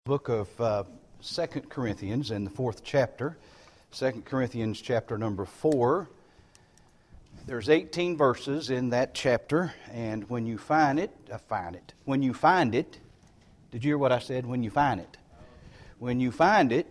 Book of 2 Corinthians in the 4th chapter, 2 Corinthians chapter number 4. There's 18 verses in that chapter, and when you find it, did you hear what I said? When you find it,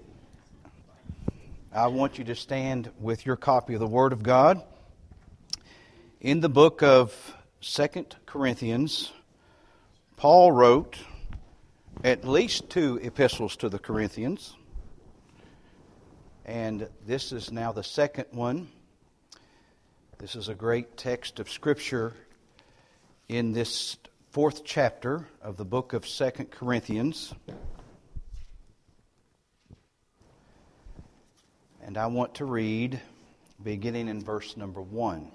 I want you to stand with your copy of the Word of God. In the book of 2 Corinthians, Paul wrote at least 2 epistles to the Corinthians, and this is now the second one. This is a great text of Scripture in this 4th chapter of the book of 2 Corinthians. And I want to read beginning in verse number 1.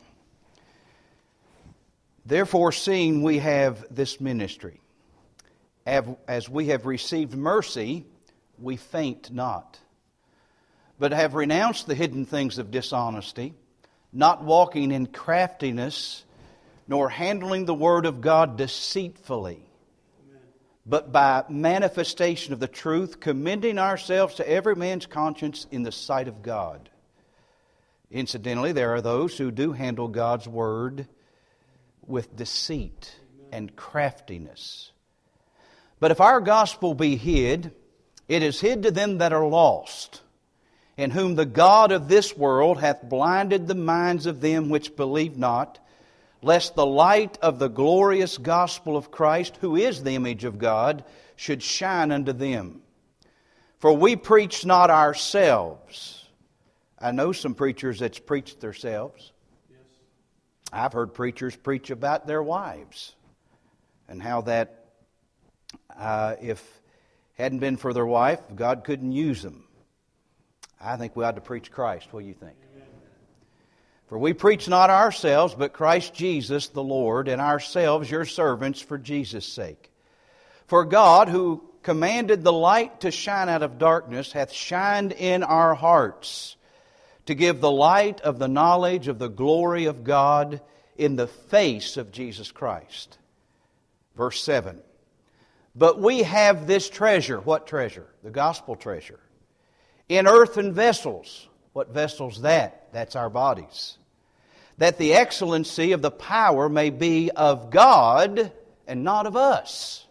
Therefore, seeing we have this ministry, as we have received mercy, we faint not, but have renounced the hidden things of dishonesty, not walking in craftiness, nor handling the word of God deceitfully, but by manifestation of the truth, commending ourselves to every man's conscience in the sight of God. Incidentally, there are those who do handle God's word with deceit and craftiness. But if our gospel be hid, it is hid to them that are lost, in whom the God of this world hath blinded the minds of them which believe not, lest the light of the glorious gospel of Christ, who is the image of God, should shine unto them. For we preach not ourselves. I know some preachers that's preached themselves. Yes. I've heard preachers preach about their wives and how that if it hadn't been for their wife, God couldn't use them. I think we ought to preach Christ. What do you think? Amen. For we preach not ourselves, but Christ Jesus the Lord, and ourselves your servants for Jesus' sake. For God, who commanded the light to shine out of darkness, hath shined in our hearts, to give the light of the knowledge of the glory of God in the face of Jesus Christ. Verse 7. But we have this treasure. What treasure? The gospel treasure. In earthen vessels. What vessel's that? That's our bodies. That the excellency of the power may be of God and not of us.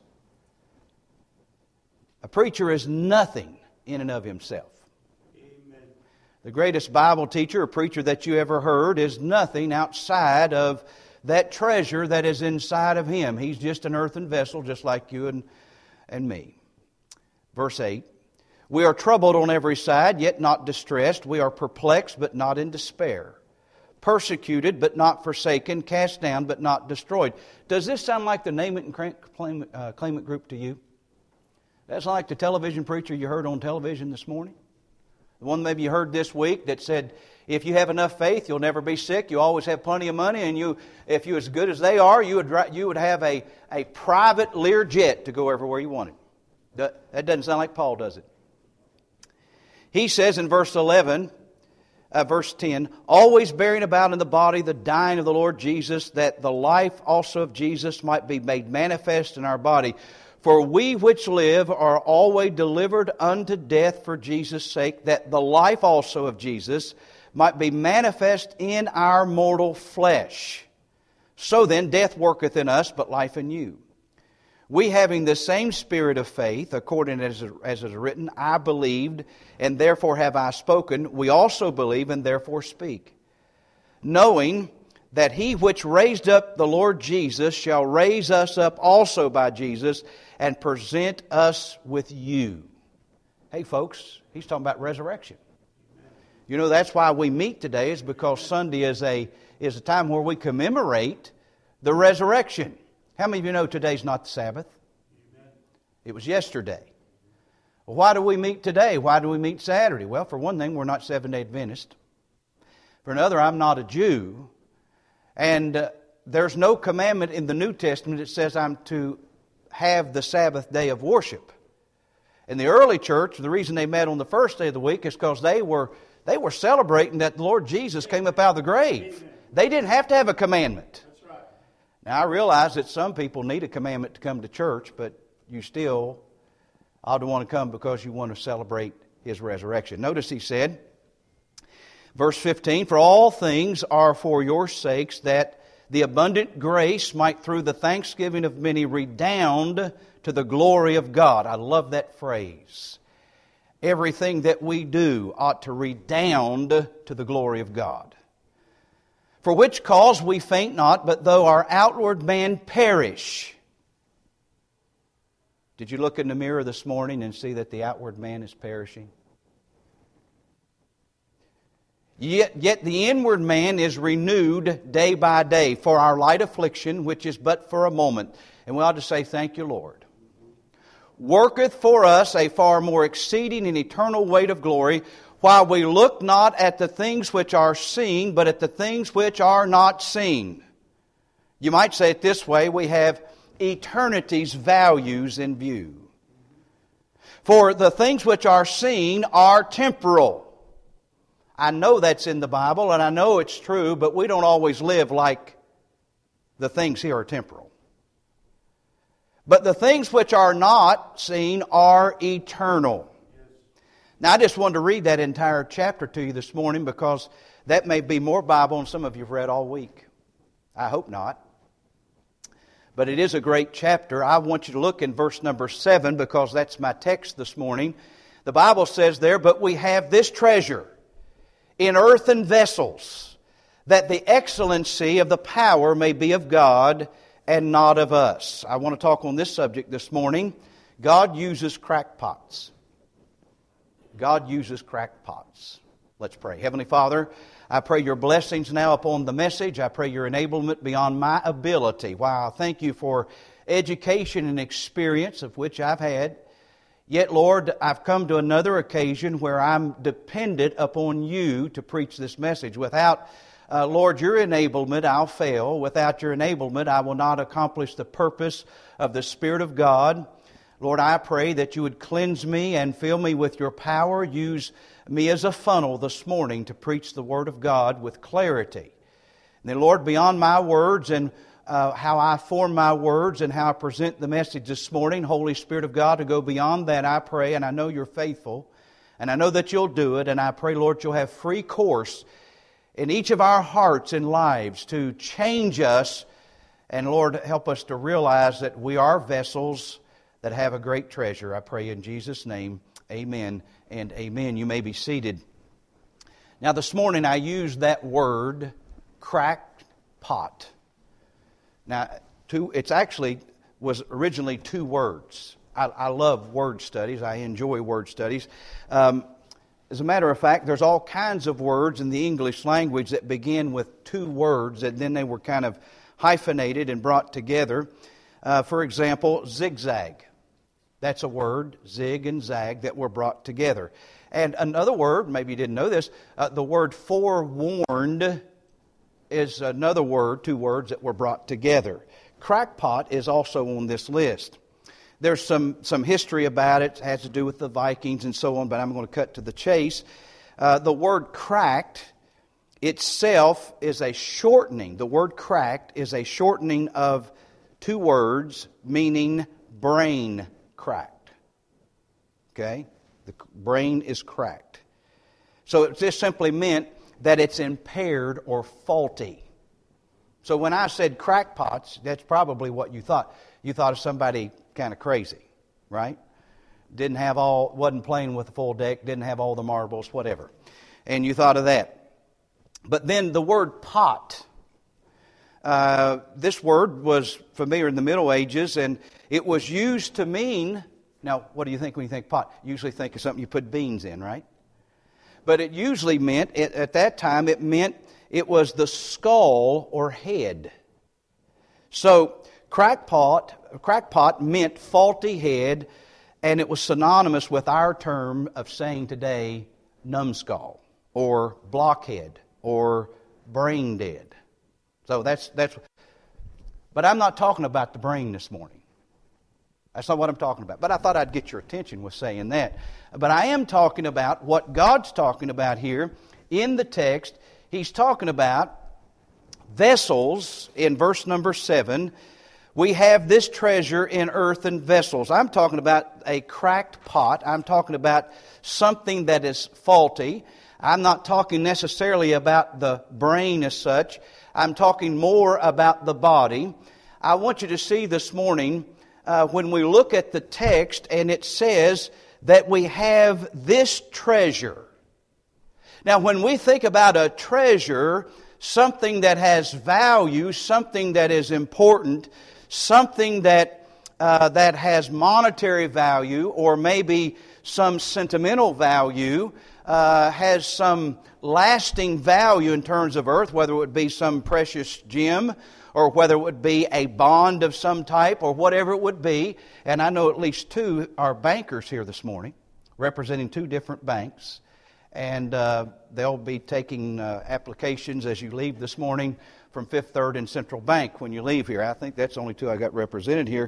A preacher is nothing in and of himself. Amen. The greatest Bible teacher or preacher that you ever heard is nothing outside of that treasure that is inside of him. He's just an earthen vessel, just like you and me. Verse 8. We are troubled on every side, yet not distressed. We are perplexed, but not in despair. Persecuted, but not forsaken. Cast down, but not destroyed. Does this sound like the name it and claim it group to you? That's like the television preacher you heard on television this morning? The one maybe you heard this week that said, if you have enough faith, you'll never be sick. You always have plenty of money, and if you're as good as they are, you would have a private Learjet to go everywhere you wanted. That doesn't sound like Paul, does it? He says in verse 10, always bearing about in the body the dying of the Lord Jesus, that the life also of Jesus might be made manifest in our body. For we which live are always delivered unto death for Jesus' sake, that the life also of Jesus might be manifest in our mortal flesh. So then death worketh in us, but life in you. We having the same spirit of faith, according as it is written, I believed, and therefore have I spoken. We also believe, and therefore speak. Knowing that he which raised up the Lord Jesus shall raise us up also by Jesus, and present us with you. Hey folks, he's talking about resurrection. You know, that's why we meet today, is because Sunday is a time where we commemorate the resurrection. How many of you know today's not the Sabbath? Amen. It was yesterday. Well, why do we meet today? Why do we meet Saturday? Well, for one thing, we're not Seventh-day Adventists. For another, I'm not a Jew. And there's no commandment in the New Testament that says I'm to have the Sabbath day of worship. In the early church, the reason they met on the first day of the week is because they were celebrating that the Lord Jesus came up out of the grave. Amen. They didn't have to have a commandment. That's right. Now, I realize that some people need a commandment to come to church, but you still ought to want to come because you want to celebrate His resurrection. Notice he said, verse 15, "For all things are for your sakes, that the abundant grace might through the thanksgiving of many redound to the glory of God." I love that phrase. Everything that we do ought to redound to the glory of God. "For which cause we faint not, but though our outward man perish." Did you look in the mirror this morning and see that the outward man is perishing? Yet the inward man is renewed day by day for our light affliction, which is but for a moment. And we ought to say, "Thank you, Lord." "Worketh for us a far more exceeding and eternal weight of glory, while we look not at the things which are seen, but at the things which are not seen." You might say it this way: we have eternity's values in view. "For the things which are seen are temporal." I know that's in the Bible, and I know it's true, but we don't always live like the things here are temporal. "But the things which are not seen are eternal." Now, I just wanted to read that entire chapter to you this morning because that may be more Bible than some of you have read all week. I hope not. But it is a great chapter. I want you to look in verse number 7 because that's my text this morning. The Bible says there, "But we have this treasure in earthen vessels, that the excellency of the power may be of God and not of us." I want to talk on this subject this morning. God uses crackpots. God uses crackpots. Let's pray. Heavenly Father, I pray your blessings now upon the message. I pray your enablement beyond my ability. Wow, thank you for education and experience of which I've had. Yet, Lord, I've come to another occasion where I'm dependent upon you to preach this message. Without, Lord, your enablement, I'll fail. Without your enablement, I will not accomplish the purpose of the Spirit of God. Lord, I pray that you would cleanse me and fill me with your power. Use me as a funnel this morning to preach the Word of God with clarity. And then, Lord, beyond my words and how I form my words and how I present the message this morning, Holy Spirit of God, to go beyond that, I pray, and I know you're faithful, and I know that you'll do it, and I pray, Lord, you'll have free course in each of our hearts and lives to change us, and Lord, help us to realize that we are vessels that have a great treasure. I pray in Jesus' name, amen and amen. You may be seated. Now this morning I used that word, cracked pot. Now, it's actually was originally two words. I love word studies. I enjoy word studies. As a matter of fact, there's all kinds of words in the English language that begin with two words, and then they were kind of hyphenated and brought together. For example, zigzag. That's a word, zig and zag, that were brought together. And another word, maybe you didn't know this, the word forewarned is another word, two words that were brought together. Crackpot is also on this list. There's some history about it. It has to do with the Vikings and so on, but I'm going to cut to the chase. The word cracked itself is a shortening. The word cracked is a shortening of two words meaning brain cracked. Okay? The brain is cracked. So it just simply meant that it's impaired or faulty. So when I said crackpots, that's probably what you thought. You thought of somebody kind of crazy, right? Wasn't playing with the full deck, didn't have all the marbles, whatever. And you thought of that. But then the word pot. This word was familiar in the Middle Ages, and it was used to mean, now what do you think when you think pot? You usually think of something you put beans in, right? But it usually meant, at that time, it was the skull or head. So crackpot meant faulty head, and it was synonymous with our term of saying today, numbskull, or blockhead, or brain dead. So that's. But I'm not talking about the brain this morning. That's not what I'm talking about. But I thought I'd get your attention with saying that. But I am talking about what God's talking about here in the text. He's talking about vessels in verse number 7, We have this treasure in earthen vessels. I'm talking about a cracked pot. I'm talking about something that is faulty. I'm not talking necessarily about the brain as such. I'm talking more about the body. I want you to see this morning when we look at the text and it says that we have this treasure. Now, when we think about a treasure, something that has value, something that is important, something that has monetary value or maybe some sentimental value, has some lasting value in terms of earth, whether it would be some precious gem or whether it would be a bond of some type or whatever it would be. And I know at least two are bankers here this morning, representing two different banks. And they'll be taking applications as you leave this morning from Fifth Third and Central Bank when you leave here. I think that's the only two I got represented here.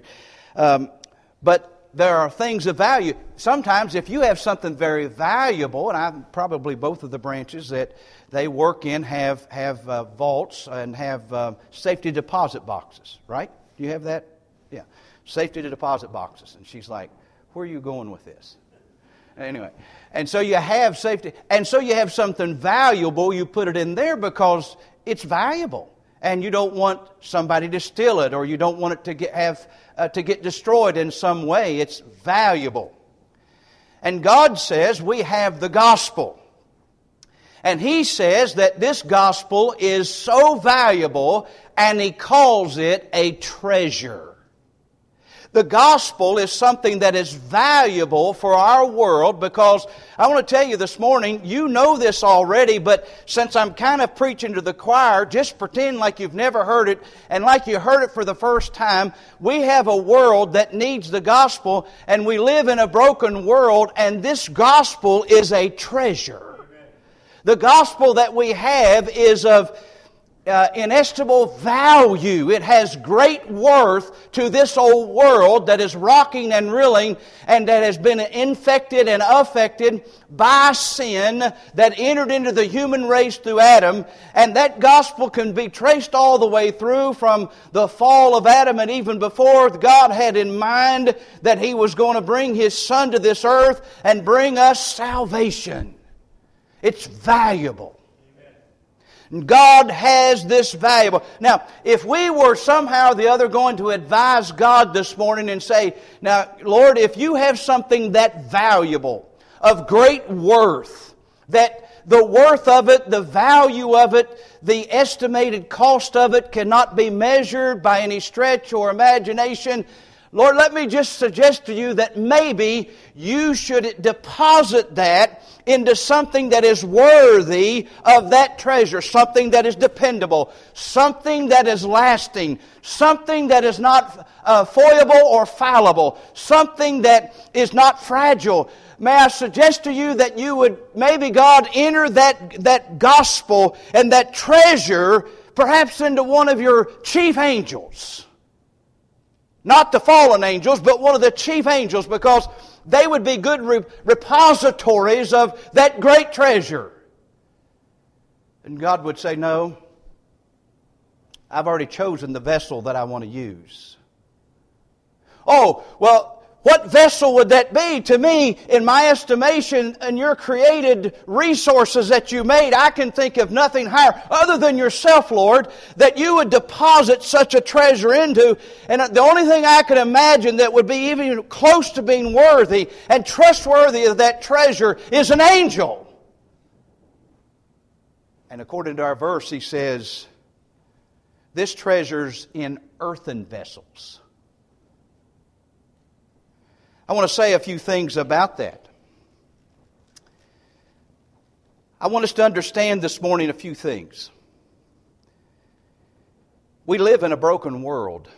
But there are things of value. Sometimes if you have something very valuable, and probably both of the branches that they work in have vaults and have safety deposit boxes, right? Do you have that? Yeah. Safety deposit boxes. And she's like, where are you going with this? Anyway, and so you have safety, and so you have something valuable, you put it in there because it's valuable. And you don't want somebody to steal it, or you don't want it to get destroyed in some way. It's valuable. And God says we have the gospel. And He says that this gospel is so valuable, and He calls it a treasure. The gospel is something that is valuable for our world because I want to tell you this morning, you know this already, but since I'm kind of preaching to the choir, just pretend like you've never heard it and like you heard it for the first time. We have a world that needs the gospel, and we live in a broken world, and this gospel is a treasure. The gospel that we have is of inestimable value. It has great worth to this old world that is rocking and reeling and that has been infected and affected by sin that entered into the human race through Adam. And that gospel can be traced all the way through from the fall of Adam, and even before. God had in mind that He was going to bring His Son to this earth and bring us salvation. It's valuable. God has this valuable. Now, if we were somehow or the other going to advise God this morning and say, now, Lord, if you have something that valuable, of great worth, that the worth of it, the value of it, the estimated cost of it cannot be measured by any stretch or imagination, Lord, let me just suggest to you that maybe you should deposit that into something that is worthy of that treasure, something that is dependable, something that is lasting, something that is not foiable or fallible, something that is not fragile. May I suggest to you that you would, maybe God, enter that gospel and that treasure perhaps into one of your chief angels. Not the fallen angels, but one of the chief angels, because they would be good repositories of that great treasure. And God would say, no, I've already chosen the vessel that I want to use. Oh, well, what vessel would that be? To me, in my estimation, in your created resources that you made, I can think of nothing higher other than yourself, Lord, that you would deposit such a treasure into. And the only thing I can imagine that would be even close to being worthy and trustworthy of that treasure is an angel. And according to our verse, he says, this treasure's in earthen vessels. I want to say a few things about that. I want us to understand this morning a few things. We live in a broken world.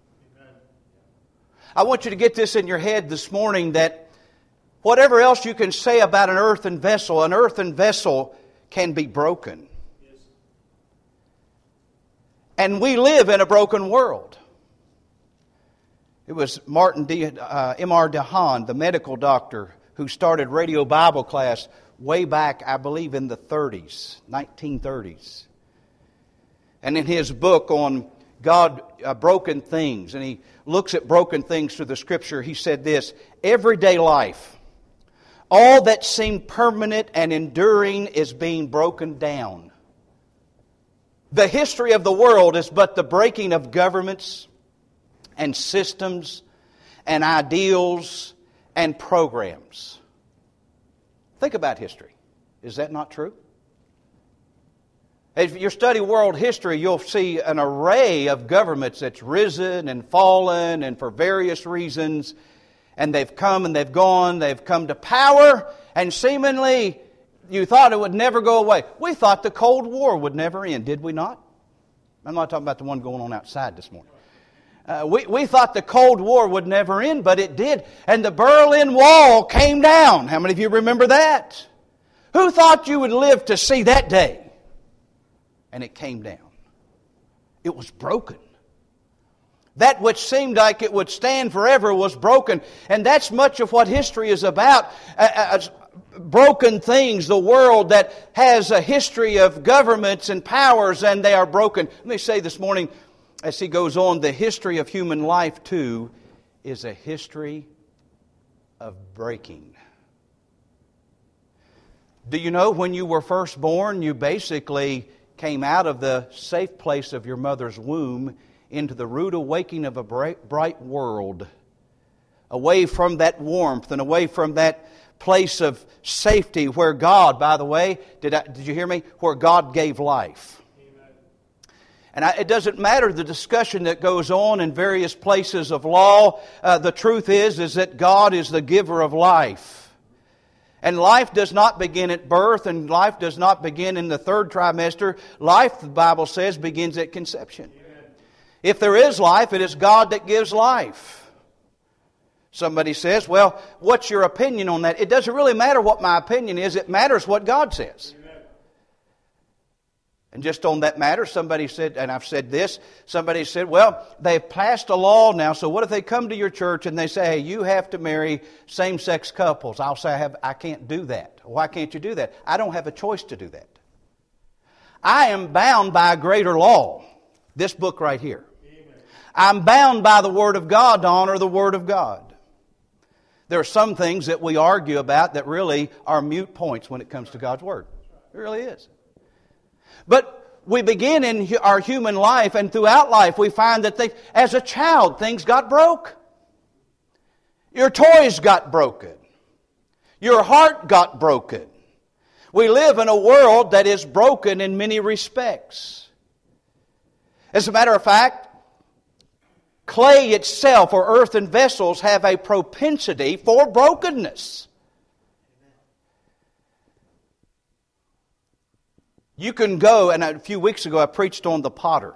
I want you to get this in your head this morning that whatever else you can say about an earthen vessel can be broken. And we live in a broken world. It was M.R. DeHaan, the medical doctor, who started Radio Bible Class way back, I believe, in the 1930s. And in his book on God, broken things, and He looks at broken things through the Scripture, He said this: everyday life, all that seemed permanent and enduring is being broken down. The history of the world is but the breaking of governments and systems and ideals and programs. Think about history. Is that not true? If you study world history, you'll see an array of governments that's risen and fallen, and for various reasons. And they've come and they've gone. They've come to power, and seemingly you thought it would never go away. We thought the Cold War would never end, did we not? I'm not talking about the one going on outside this morning. We thought the Cold War would never end, but it did. And the Berlin Wall came down. How many of you remember that? Who thought you would live to see that day? And it came down. It was broken. That which seemed like it would stand forever was broken. And that's much of what history is about. Broken things, the world that has a history of governments and powers, and they are broken. Let me say this morning, as he goes on, the history of human life too is a history of breaking. Do you know when you were first born, you basically came out of the safe place of your mother's womb into the rude awakening of a bright world, away from that warmth and away from that place of safety where God, by the way, did you hear me? Where God gave life. Amen. And it doesn't matter the discussion that goes on in various places of law. The truth is that God is the giver of life. And life does not begin at birth, and life does not begin in the third trimester. Life, the Bible says, begins at conception. Amen. If there is life, it is God that gives life. Somebody says, well, what's your opinion on that? It doesn't really matter what my opinion is. It matters what God says. Amen. And just on that matter, somebody said, and I've said this, somebody said, well, they've passed a law now, so what if they come to your church and they say, hey, you have to marry same-sex couples? I'll say, I can't do that. Why can't you do that? I don't have a choice to do that. I am bound by a greater law, this book right here. Amen. I'm bound by the Word of God to honor the Word of God. There are some things that we argue about that really are moot points when it comes to God's Word. It really is. But we begin in our human life, and throughout life we find that as a child, things got broke. Your toys got broken. Your heart got broken. We live in a world that is broken in many respects. As a matter of fact, clay itself, or earthen vessels, have a propensity for brokenness. You can go, and a few weeks ago I preached on the potter.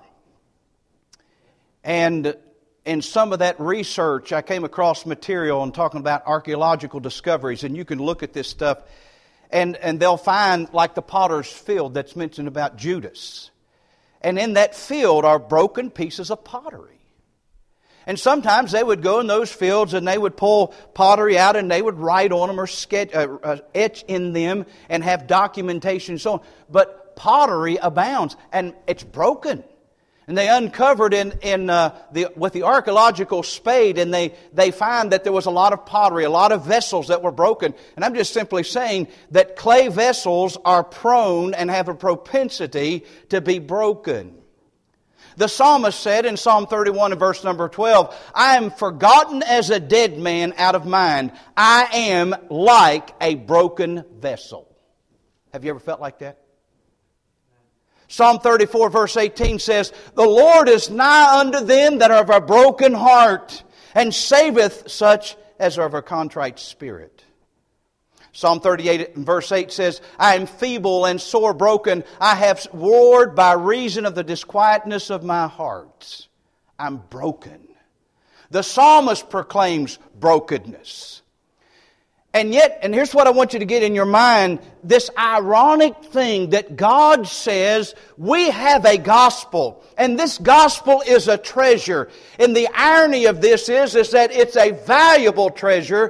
And in some of that research, I came across material on talking about archaeological discoveries. And you can look at this stuff, and they'll find, like the potter's field that's mentioned about Judas. And in that field are broken pieces of pottery. And sometimes they would go in those fields and they would pull pottery out and they would write on them or etch in them and have documentation and so on. But pottery abounds and it's broken. And they uncovered with the archaeological spade, and they find that there was a lot of pottery, a lot of vessels that were broken. And I'm just simply saying that clay vessels are prone and have a propensity to be broken. The psalmist said in Psalm 31 and verse number 12, I am forgotten as a dead man out of mind. I am like a broken vessel. Have you ever felt like that? Psalm 34 verse 18 says, the Lord is nigh unto them that are of a broken heart, and saveth such as are of a contrite spirit. Psalm 38 verse 8 says, I am feeble and sore broken. I have roared by reason of the disquietness of my heart. I'm broken. The psalmist proclaims brokenness. And yet, and here's what I want you to get in your mind, this ironic thing that God says we have a gospel, and this gospel is a treasure. And the irony of this is that it's a valuable treasure.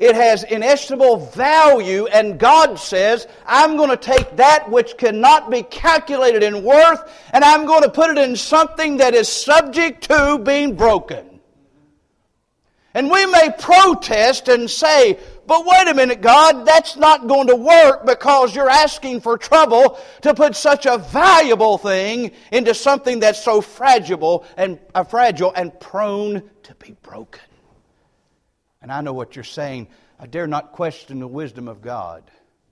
It has inestimable value, and God says, I'm going to take that which cannot be calculated in worth, and I'm going to put it in something that is subject to being broken. And we may protest and say, but wait a minute, God, that's not going to work because you're asking for trouble to put such a valuable thing into something that's so fragile and prone to be broken. And I know what you're saying. I dare not question the wisdom of God.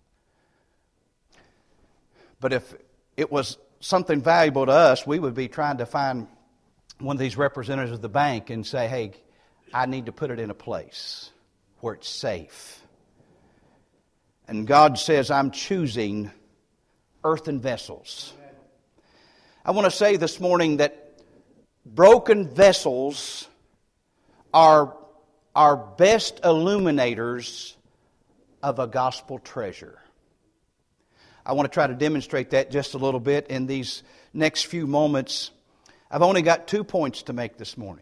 But if it was something valuable to us, we would be trying to find one of these representatives of the bank and say, hey, I need to put it in a place where it's safe. And God says, I'm choosing earthen vessels. I want to say this morning that broken vessels are our best illuminators of a gospel treasure. I want to try to demonstrate that just a little bit in these next few moments. I've only got 2 points to make this morning.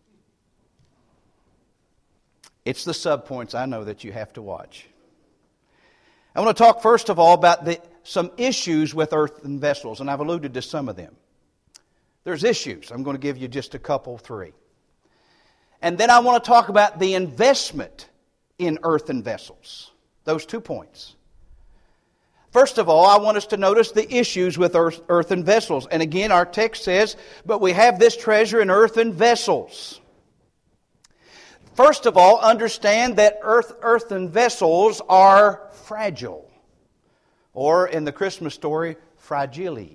It's the sub-points I know that you have to watch. I want to talk first of all about some issues with earthen vessels, and I've alluded to some of them. There's issues. I'm going to give you just a couple, 3. And then I want to talk about the investment in earthen vessels. Those 2 points. First of all, I want us to notice the issues with earthen vessels. And again, our text says, but we have this treasure in earthen vessels. First of all, understand that earthen vessels are fragile. Or in the Christmas story, fragile.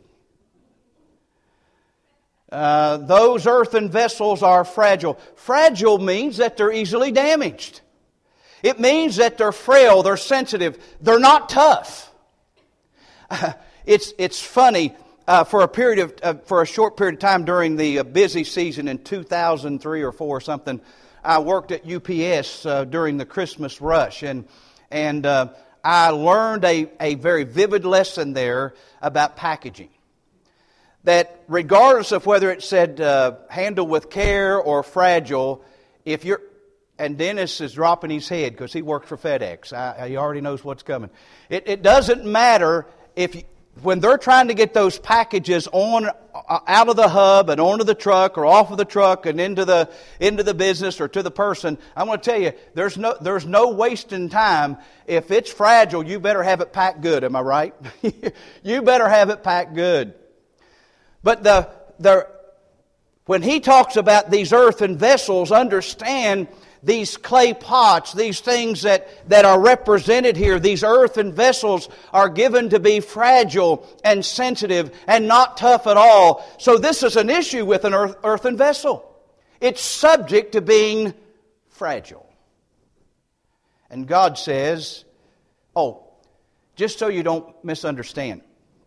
Those earthen vessels are fragile. Fragile means that they're easily damaged. It means that they're frail, they're sensitive, they're not tough. It's funny. For a short period of time during the busy season in 2003 or 4 or something, I worked at UPS during the Christmas rush, and I learned a very vivid lesson there about packaging. That regardless of whether it said handle with care or fragile, if you're, and Dennis is dropping his head because he works for FedEx. He already knows what's coming. It doesn't matter when they're trying to get those packages out of the hub and onto the truck or off of the truck and into the business or to the person. I'm going to tell you, there's no wasting time. If it's fragile, you better have it packed good. Am I right? You better have it packed good. But when he talks about these earthen vessels, understand these clay pots, these things that are represented here, these earthen vessels are given to be fragile and sensitive and not tough at all. So this is an issue with an earthen vessel. It's subject to being fragile. And God says, just so you don't misunderstand,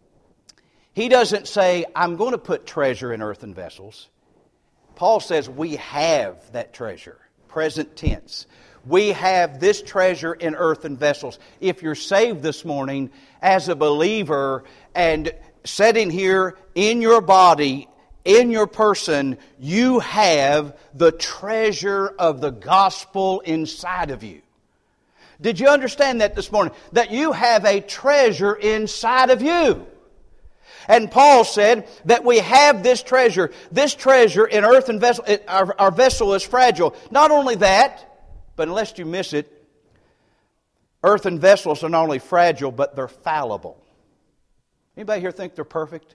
He doesn't say, I'm going to put treasure in earthen vessels. Paul says we have that treasure. Present tense. We have this treasure in earthen vessels. If you're saved this morning as a believer and sitting here in your body, in your person, you have the treasure of the gospel inside of you. Did you understand that this morning? That you have a treasure inside of you. And Paul said that we have this treasure in earthen vessel. Our vessel is fragile. Not only that, but unless you miss it, earthen vessels are not only fragile, but they're fallible. Anybody here think they're perfect?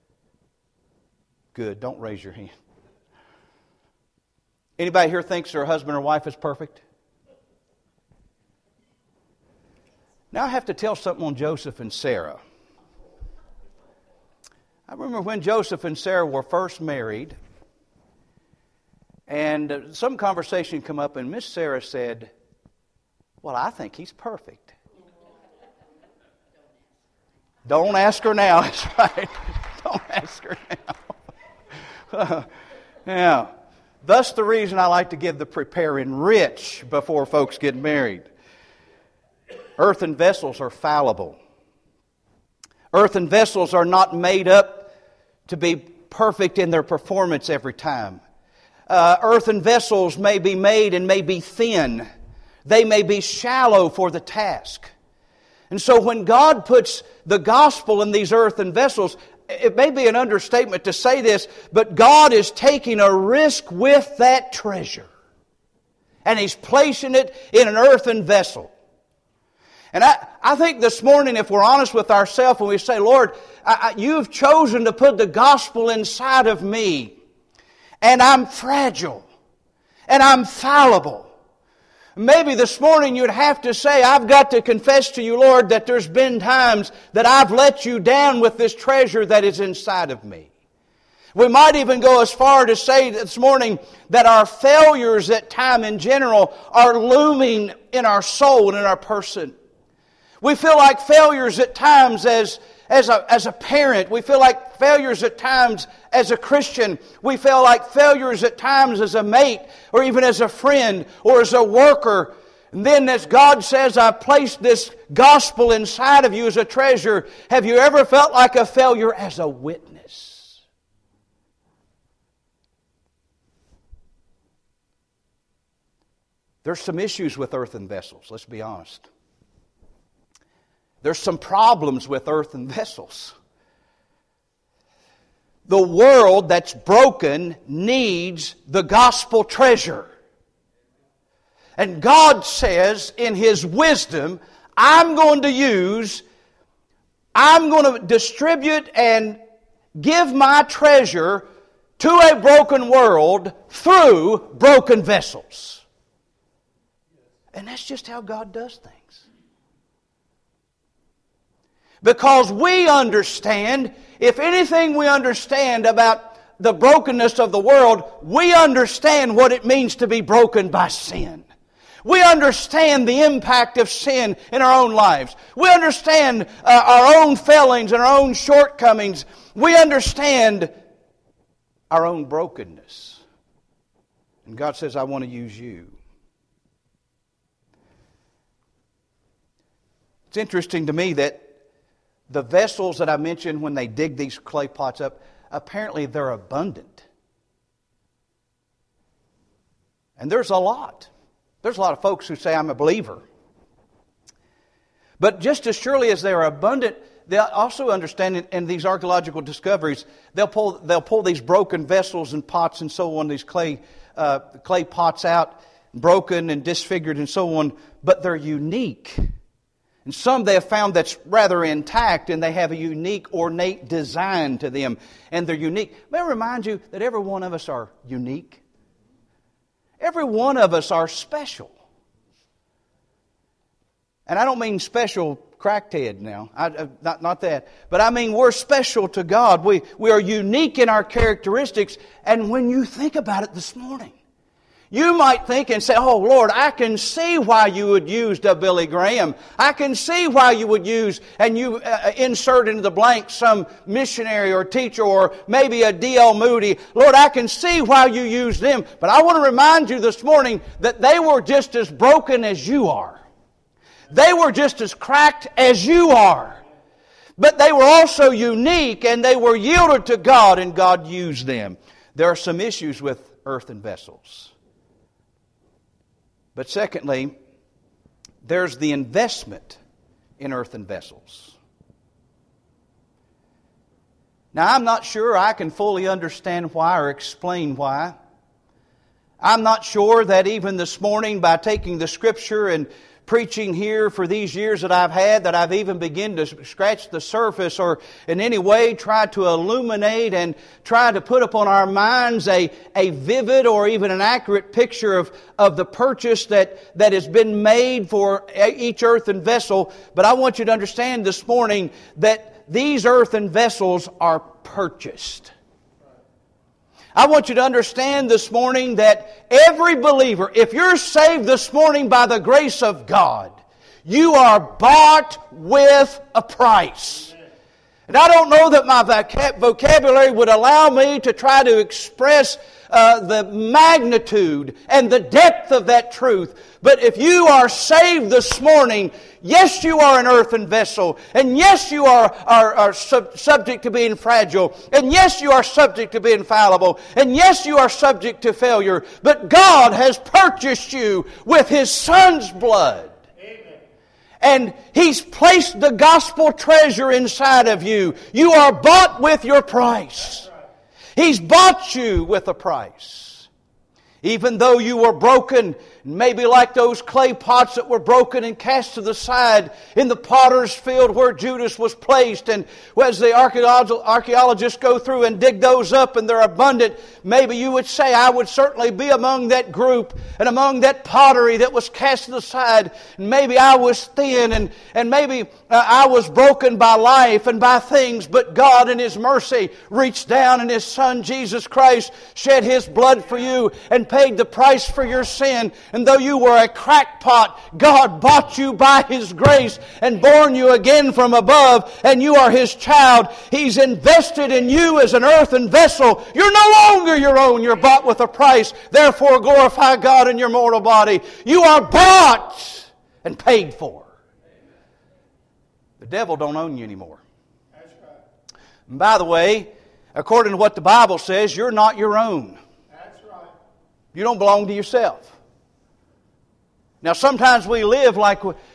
Good. Don't raise your hand. Anybody here thinks their husband or wife is perfect? Now I have to tell something on Joseph and Sarah. I remember when Joseph and Sarah were first married, and some conversation come up, and Miss Sarah said, well, I think he's perfect. Don't ask her now. That's right. Don't ask her now. Yeah. Thus the reason I like to give the preparing rich before folks get married. Earthen vessels are fallible. Earthen vessels are not made up to be perfect in their performance every time. Earthen vessels may be made and may be thin. they may be shallow for the task. And so when God puts the gospel in these earthen vessels, it may be an understatement to say this, but God is taking a risk with that treasure. And He's placing it in an earthen vessel. And I think this morning, if we're honest with ourselves and we say, Lord, You've chosen to put the gospel inside of me, and I'm fragile, and I'm fallible. Maybe this morning you'd have to say, I've got to confess to You, Lord, that there's been times that I've let You down with this treasure that is inside of me. We might even go as far to say this morning that our failures at time in general are looming in our soul and in our person. We feel like failures at times as a parent. We feel like failures at times as a Christian. We feel like failures at times as a mate or even as a friend or as a worker. And then as God says, I've placed this gospel inside of you as a treasure, have you ever felt like a failure as a witness? There's some issues with earthen vessels, let's be honest. There's some problems with earthen vessels. The world that's broken needs the gospel treasure. And God says in His wisdom, I'm going to distribute and give my treasure to a broken world through broken vessels. And that's just how God does things. Because we understand, if anything we understand about the brokenness of the world, we understand what it means to be broken by sin. We understand the impact of sin in our own lives. We understand our own failings and our own shortcomings. We understand our own brokenness. And God says, I want to use you. It's interesting to me that the vessels that I mentioned when they dig these clay pots up, apparently they're abundant. And there's a lot. There's a lot of folks who say, I'm a believer. But just as surely as they're abundant, they'll also understand in these archaeological discoveries, they'll pull these broken vessels and pots and so on, these clay pots out, broken and disfigured and so on, but they're unique. And some they have found that's rather intact, and they have a unique, ornate design to them. And they're unique. May I remind you that every one of us are unique? Every one of us are special. And I don't mean special crackhead now. Not that. But I mean we're special to God. We are unique in our characteristics. And when you think about it this morning, you might think and say, oh Lord, I can see why You would use a Billy Graham. I can see why You would use, and you insert into the blank some missionary or teacher or maybe a D.L. Moody. Lord, I can see why You use them. But I want to remind you this morning that they were just as broken as you are. They were just as cracked as you are. But they were also unique, and they were yielded to God, and God used them. There are some issues with earthen vessels. But secondly, there's the investment in earthen vessels. Now, I'm not sure I can fully understand why or explain why. I'm not sure that even this morning, by taking the Scripture and preaching here for these years that I've had, that I've even begun to scratch the surface or in any way try to illuminate and try to put upon our minds a vivid or even an accurate picture of the purchase that has been made for each earthen vessel. But I want you to understand this morning that these earthen vessels are purchased. I want you to understand this morning that every believer, if you're saved this morning by the grace of God, you are bought with a price. And I don't know that my vocabulary would allow me to try to express the magnitude and the depth of that truth. But if you are saved this morning, yes, you are an earthen vessel. And yes, you are subject to being fragile. And yes, you are subject to being fallible. And yes, you are subject to failure. But God has purchased you with His Son's blood. And He's placed the gospel treasure inside of you. You are bought with your price. He's bought you with a price. Even though you were broken, maybe like those clay pots that were broken and cast to the side in the potter's field where Judas was placed, and as the archaeologists go through and dig those up and they're abundant, maybe you would say, I would certainly be among that group and among that pottery that was cast to the side. And maybe I was thin and maybe I was broken by life and by things, but God in His mercy reached down and His Son Jesus Christ shed His blood for you and paid the price for your sin. And though you were a crackpot, God bought you by His grace and born you again from above, and you are His child. He's invested in you as an earthen vessel. You're no longer your own. You're bought with a price. Therefore, glorify God in your mortal body. You are bought and paid for. The devil don't own you anymore. And by the way, according to what the Bible says, you're not your own. You don't belong to yourself. Now, sometimes we live like we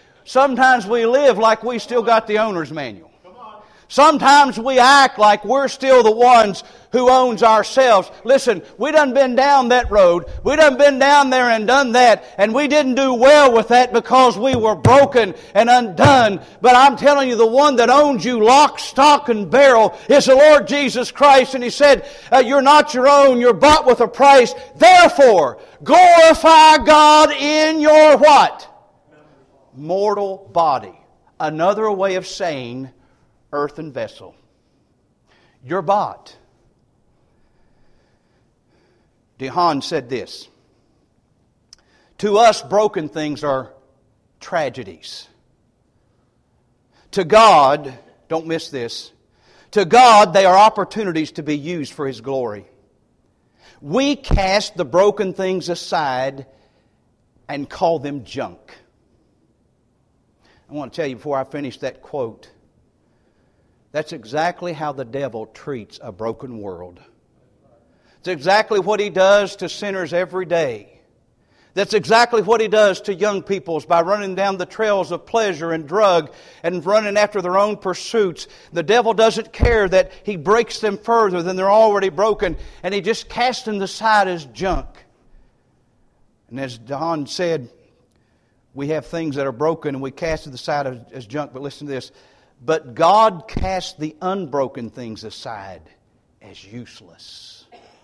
still got the owner's manual. Sometimes we act like we're still the ones who owns ourselves. Listen, we done been down that road. We done been down there and done that. And we didn't do well with that because we were broken and undone. But I'm telling you, the one that owns you lock, stock, and barrel is the Lord Jesus Christ. And He said, you're not your own. You're bought with a price. Therefore, glorify God in your what? Mortal body. Another way of saying earthen vessel. You're bought. DeHaan said this: to us, broken things are tragedies. To God, don't miss this, to God they are opportunities to be used for His glory. We cast the broken things aside and call them junk. I want to tell you before I finish that quote, that's exactly how the devil treats a broken world. It's exactly what he does to sinners every day. That's exactly what he does to young people by running down the trails of pleasure and drug and running after their own pursuits. The devil doesn't care that he breaks them further than they're already broken, and he just casts them aside as junk. And as Don said, we have things that are broken and we cast it aside as junk. But listen to this. But God casts the unbroken things aside as useless.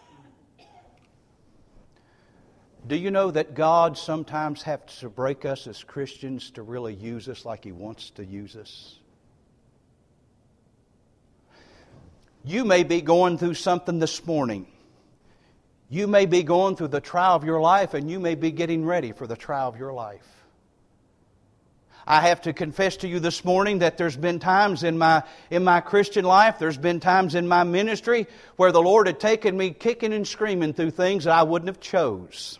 Do you know that God sometimes has to break us as Christians to really use us like He wants to use us? You may be going through something this morning. You may be going through the trial of your life, and you may be getting ready for the trial of your life. I have to confess to you this morning that there's been times in my Christian life, there's been times in my ministry where the Lord had taken me kicking and screaming through things that I wouldn't have chose.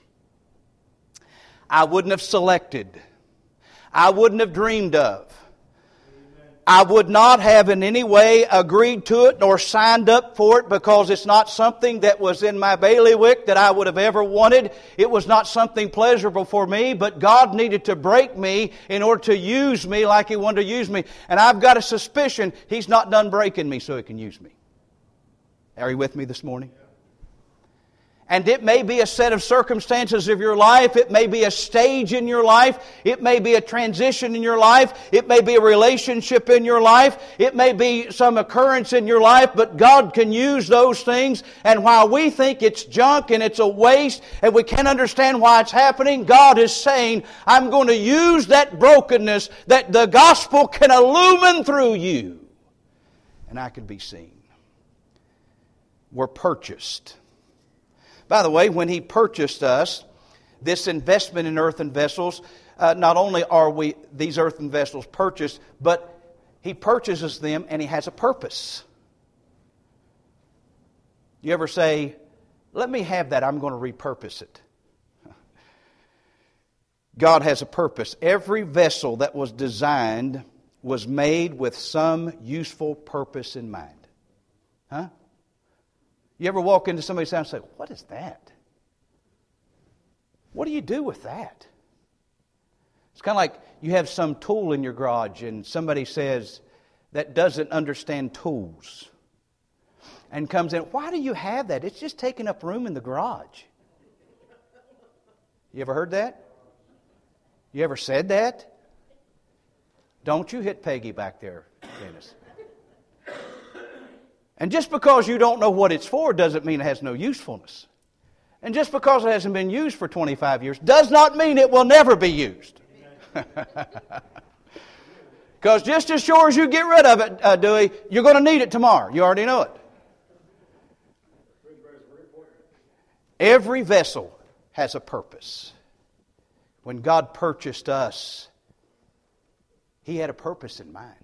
I wouldn't have selected. I wouldn't have dreamed of. I would not have in any way agreed to it nor signed up for it because it's not something that was in my bailiwick that I would have ever wanted. It was not something pleasurable for me, but God needed to break me in order to use me like He wanted to use me. And I've got a suspicion He's not done breaking me so He can use me. Are you with me this morning? And it may be a set of circumstances of your life. It may be a stage in your life. It may be a transition in your life. It may be a relationship in your life. It may be some occurrence in your life. But God can use those things. And while we think it's junk and it's a waste and we can't understand why it's happening, God is saying, I'm going to use that brokenness that the gospel can illumine through you. And I can be seen. We're purchased. By the way, when He purchased us, this investment in earthen vessels, not only are these earthen vessels purchased, but He purchases them and He has a purpose. You ever say, Let me have that. I'm going to repurpose it. God has a purpose. Every vessel that was designed was made with some useful purpose in mind. Huh? You ever walk into somebody's house and say, what is that? What do you do with that? It's kind of like you have some tool in your garage and somebody says that doesn't understand tools and comes in, why do you have that? It's just taking up room in the garage. You ever heard that? You ever said that? Don't you hit Peggy back there, Dennis. And just because you don't know what it's for doesn't mean it has no usefulness. And just because it hasn't been used for 25 years does not mean it will never be used. Because just as sure as you get rid of it, Dewey, you're going to need it tomorrow. You already know it. Every vessel has a purpose. When God purchased us, He had a purpose in mind.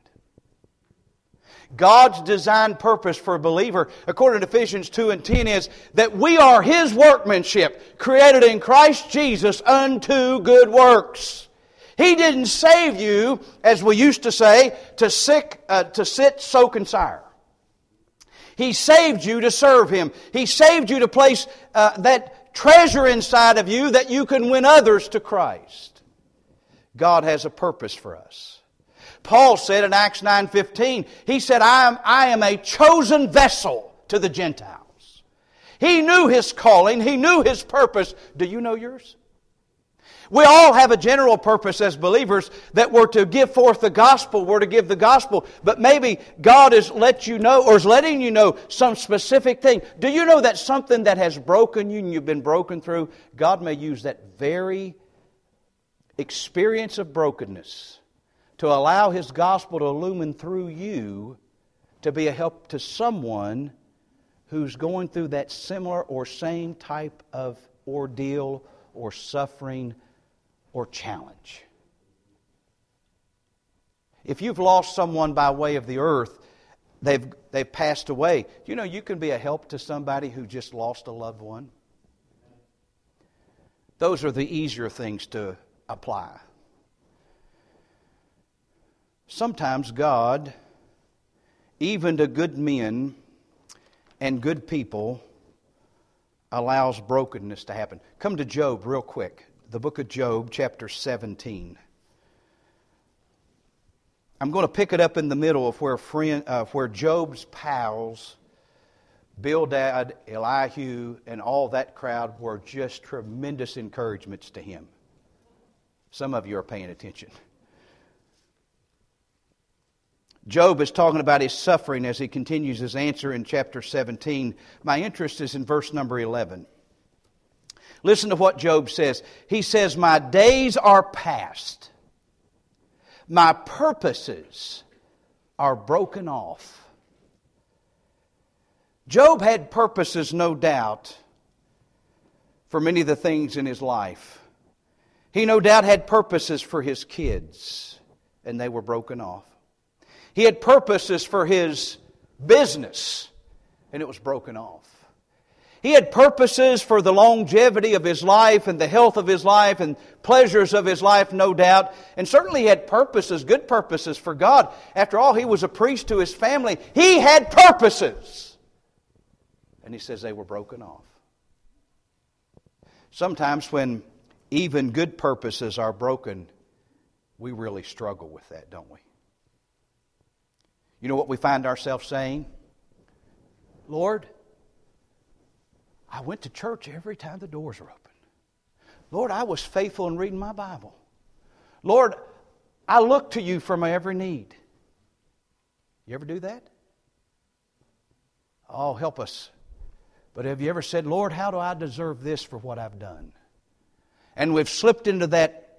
God's designed purpose for a believer, according to Ephesians 2 and 10, is that we are His workmanship, created in Christ Jesus unto good works. He didn't save you, as we used to say, to sit, soak, and sire. He saved you to serve Him. He saved you to place that treasure inside of you that you can win others to Christ. God has a purpose for us. Paul said in Acts 9:15, he said, I am a chosen vessel to the Gentiles. He knew his calling. He knew his purpose. Do you know yours? We all have a general purpose as believers that we're to give forth the gospel. We're to give the gospel. But maybe God has let you know or is letting you know some specific thing. Do you know that something that has broken you and you've been broken through, God may use that very experience of brokenness to allow His gospel to illumine through you to be a help to someone who's going through that similar or same type of ordeal or suffering or challenge. If you've lost someone by way of the earth, they've passed away. You know, you can be a help to somebody who just lost a loved one. Those are the easier things to apply. Sometimes God, even to good men and good people, allows brokenness to happen. Come to Job real quick. The book of Job, chapter 17. I'm going to pick it up in the middle of where Job's pals, Bildad, Elihu, and all that crowd were just tremendous encouragements to him. Some of you are paying attention. Job is talking about his suffering as he continues his answer in chapter 17. My interest is in verse number 11. Listen to what Job says. He says, my days are past. My purposes are broken off. Job had purposes, no doubt, for many of the things in his life. He no doubt had purposes for his kids, and they were broken off. He had purposes for his business, and it was broken off. He had purposes for the longevity of his life and the health of his life and pleasures of his life, no doubt. And certainly he had purposes, good purposes for God. After all, he was a priest to his family. He had purposes. And he says they were broken off. Sometimes when even good purposes are broken, we really struggle with that, don't we? You know what we find ourselves saying? Lord, I went to church every time the doors were open. Lord, I was faithful in reading my Bible. Lord, I look to you for my every need. You ever do that? Oh, help us. But have you ever said, Lord, how do I deserve this for what I've done? And we've slipped into that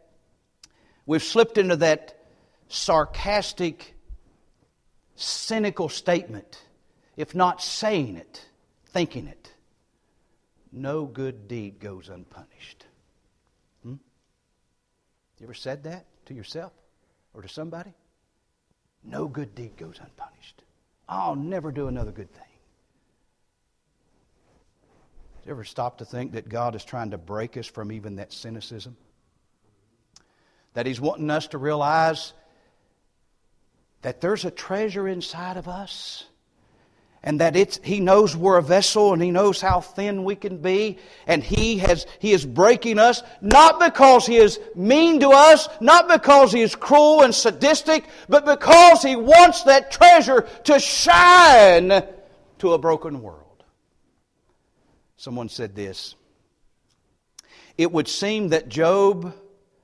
sarcastic, cynical statement, if not saying it, thinking it. No good deed goes unpunished. You ever said that to yourself or to somebody? No good deed goes unpunished. I'll never do another good thing. you ever stop to think that God is trying to break us from even that cynicism? That He's wanting us to realize that there's a treasure inside of us, and that He knows we're a vessel, and He knows how thin we can be, and He is breaking us, not because He is mean to us, not because He is cruel and sadistic, but because He wants that treasure to shine to a broken world. Someone said this: it would seem that Job's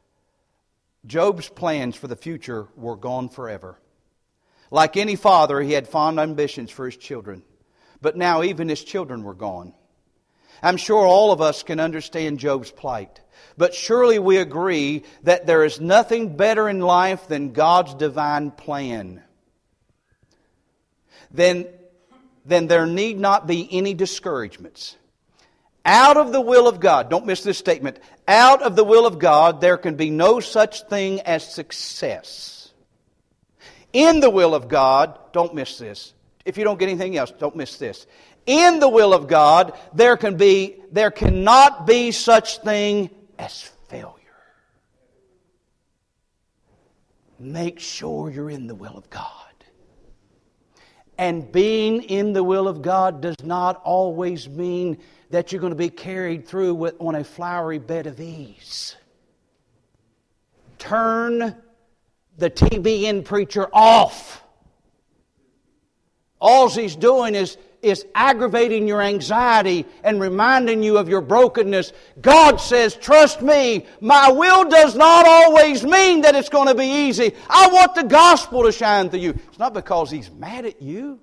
plans for the future were gone forever. Like any father, he had fond ambitions for his children. But now even his children were gone. I'm sure all of us can understand Job's plight. But surely we agree that there is nothing better in life than God's divine plan. Then there need not be any discouragements. Out of the will of God, don't miss this statement, out of the will of God there can be no such thing as success. In the will of God, don't miss this. If you don't get anything else, don't miss this. In the will of God, there cannot be such thing as failure. Make sure you're in the will of God. And being in the will of God does not always mean that you're going to be carried through on a flowery bed of ease. Turn the TBN preacher off. All he's doing is aggravating your anxiety and reminding you of your brokenness. God says, trust me, my will does not always mean that it's going to be easy. I want the gospel to shine through you. It's not because He's mad at you.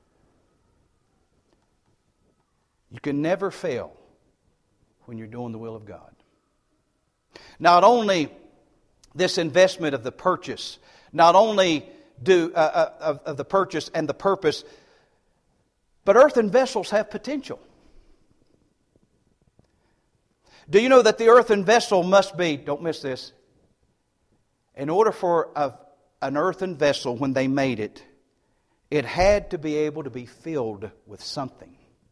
You can never fail when you're doing the will of God. Not only this investment of the purchase, not only of the purchase and the purpose, but earthen vessels have potential. Do you know that the earthen vessel must be, don't miss this, in order for an earthen vessel, when they made it, it had to be able to be filled with something.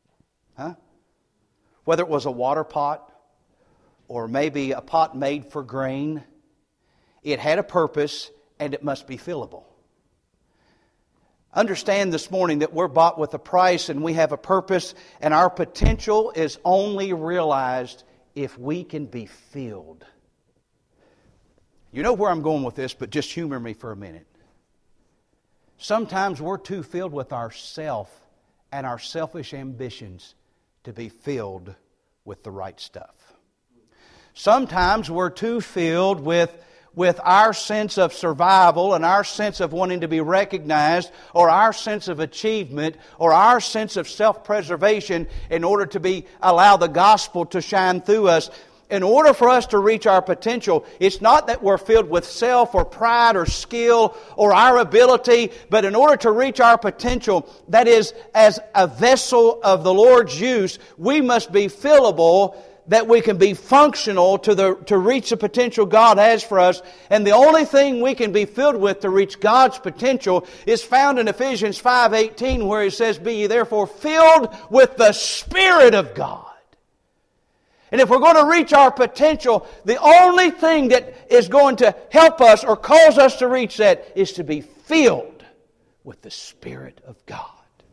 Whether it was a water pot or maybe a pot made for grain, it had a purpose and it must be fillable. Understand this morning that we're bought with a price and we have a purpose, and our potential is only realized if we can be filled. You know where I'm going with this, but just humor me for a minute. Sometimes we're too filled with ourself and our selfish ambitions to be filled with the right stuff. Sometimes we're too filled with our sense of survival and our sense of wanting to be recognized, or our sense of achievement, or our sense of self-preservation in order to allow the gospel to shine through us. In order for us to reach our potential, it's not that we're filled with self or pride or skill or our ability, but in order to reach our potential, that is, as a vessel of the Lord's use, we must be fillable, that we can be functional to reach the potential God has for us. And the only thing we can be filled with to reach God's potential is found in Ephesians 5:18, where He says, "Be ye therefore filled with the Spirit of God." And if we're going to reach our potential, the only thing that is going to help us or cause us to reach that is to be filled with the Spirit of God.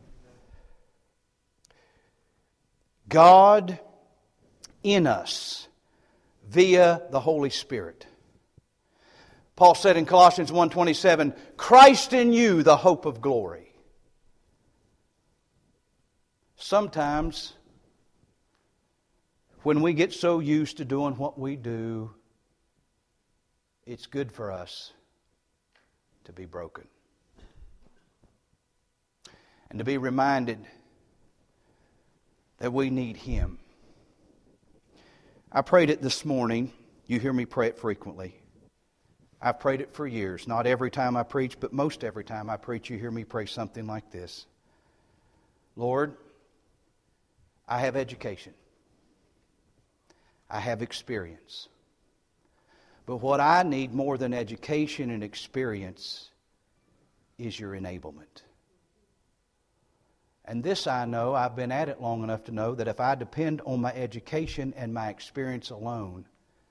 God in us via the Holy Spirit. Paul said in Colossians 1:27, "Christ in you, the hope of glory." Sometimes, when we get so used to doing what we do, it's good for us to be broken. And to be reminded that we need Him. I prayed it this morning. You hear me pray it frequently. I've prayed it for years. Not every time I preach, but most every time I preach, you hear me pray something like this. Lord, I have education. I have experience. But what I need more than education and experience is your enablement. And this I know, I've been at it long enough to know that if I depend on my education and my experience alone,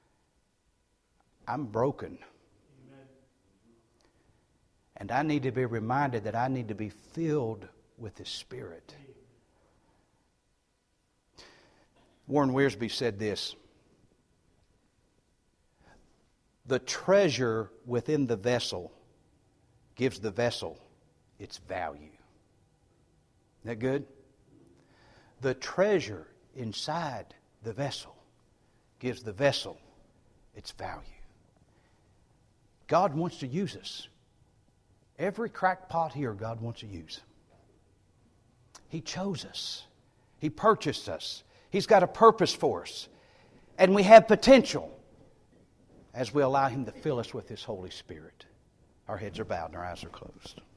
I'm broken. Amen. And I need to be reminded that I need to be filled with His Spirit. Warren Wiersbe said this: the treasure within the vessel gives the vessel its value. Isn't that good? The treasure inside the vessel gives the vessel its value. God wants to use us. Every crackpot here, God wants to use. He chose us. He purchased us. He's got a purpose for us. And we have potential as we allow Him to fill us with His Holy Spirit. Our heads are bowed and our eyes are closed.